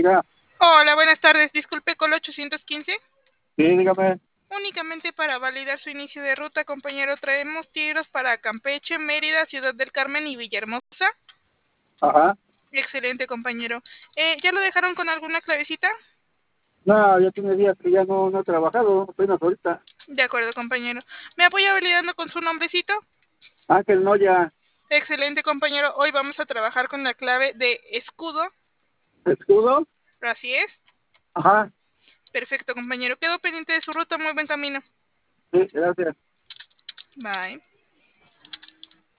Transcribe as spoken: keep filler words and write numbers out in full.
Diga. Hola, buenas tardes. Disculpe, ¿con ochocientos quince? Sí, dígame. Únicamente para validar su inicio de ruta, compañero, traemos tiros para Campeche, Mérida, Ciudad del Carmen y Villahermosa. Ajá. Excelente, compañero. Eh, ¿Ya lo dejaron con alguna clavecita? No, ya tiene días que ya no, no he trabajado, apenas ahorita. De acuerdo, compañero. ¿Me apoya validando con su nombrecito? Ángel Noya. Excelente, compañero. Hoy vamos a trabajar con la clave de escudo. ¿Escudo? Así es. Ajá. Perfecto, compañero. Quedo pendiente de su ruta. Muy buen camino. Sí, gracias. Bye.